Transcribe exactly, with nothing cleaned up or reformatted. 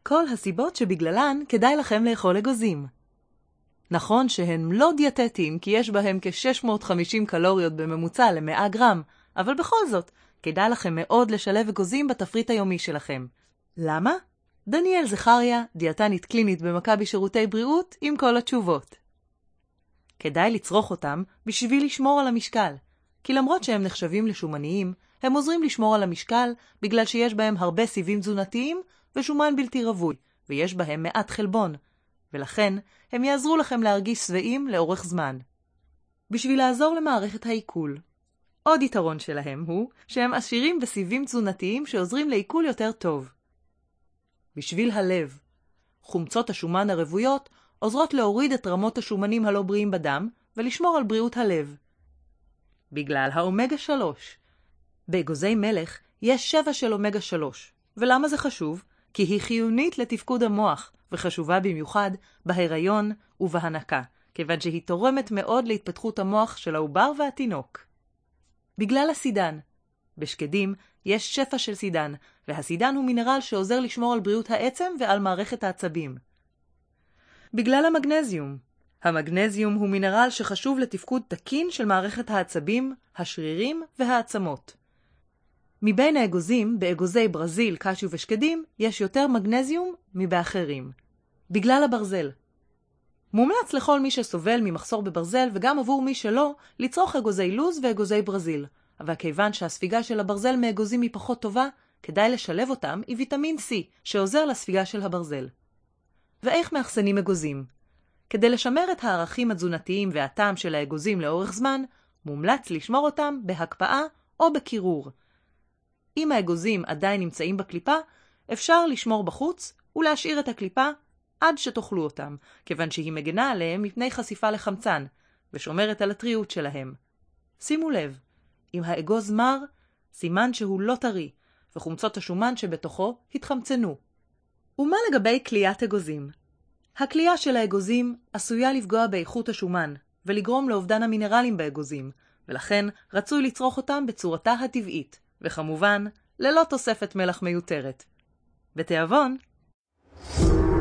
כל הסיבות שבגללן כדאי לכם לאכול אגוזים. נכון שהם לא דיאטטיים כי יש בהם כ-שש מאות וחמישים קלוריות בממוצע ל-מאה גרם, אבל בכל זאת, כדאי לכם מאוד לשלב אגוזים בתפריט היומי שלכם. למה? דניאל זכריה, דיאטנית קלינית במכבי שירותי בריאות, עם כל התשובות. כדאי לצרוך אותם בשביל לשמור על המשקל, כי למרות שהם נחשבים לשומניים, הם עוזרים לשמור על המשקל בגלל שיש בהם הרבה סיבים תזונתיים ושומן בלתי רווי, ויש בהם מעט חלבון, ולכן הם יעזרו לכם להרגיש שבעים לאורך זמן. בשביל לעזור למערכת העיכול. עוד יתרון שלהם הוא שהם עשירים בסיבים תזונתיים שעוזרים לעיכול יותר טוב. בשביל הלב. חומצות השומן הרבויות עוזרות להוריד את רמות השומנים הלא בריאים בדם ולשמור על בריאות הלב. בגלל האומגה שלוש. באגוזי מלך יש שבע של אומגה שלוש. ולמה זה חשוב? כי היא חיונית לתפקוד המוח וחשובה במיוחד בהיריון ובהנקה, כיוון שהיא תורמת מאוד להתפתחות המוח של העובר והתינוק. בגלל הסידן. בשקדים יש שפע של סידן, והסידן הוא מינרל שעוזר לשמור על בריאות העצם ועל מערכת העצבים. בגלל המגנזיום. המגנזיום הוא מינרל שחשוב לתפקוד תקין של מערכת העצבים, השרירים והעצמות. מבין האגוזים, באגוזי ברזיל, קשיו ושקדים, יש יותר מגנזיום מבאחרים. בגלל הברזל. מומלץ לכל מי שסובל ממחסור בברזל וגם עבור מי שלא, לצרוך אגוזי לוז ואגוזי ברזיל. אבל כיוון שהספיגה של הברזל מאגוזים היא פחות טובה, כדאי לשלב אותם עם ויטמין C, שעוזר לספיגה של הברזל. ואיך מאחסנים אגוזים? כדי לשמר את הערכים התזונתיים והטעם של האגוזים לאורך זמן, מומלץ לשמור אותם בהקפאה או בקירור. אם האגוזים עדיין נמצאים בקליפה, אפשר לשמור בחוץ ולהשאיר את הקליפה עד שתאכלו אותם, כיוון שהיא מגנה עליהם מפני חשיפה לחמצן, ושומרת על הטריות שלהם. שימו לב, אם האגוז מר, סימן שהוא לא טרי, וחומצות השומן שבתוכו התחמצנו. ומה לגבי קליית אגוזים? הקלייה של האגוזים עשויה לפגוע באיכות השומן, ולגרום לאובדן המינרלים באגוזים, ולכן רצוי לצרוך אותם בצורתה הטבעית, וכמובן, ללא תוספת מלח מיותרת. בתיאבון!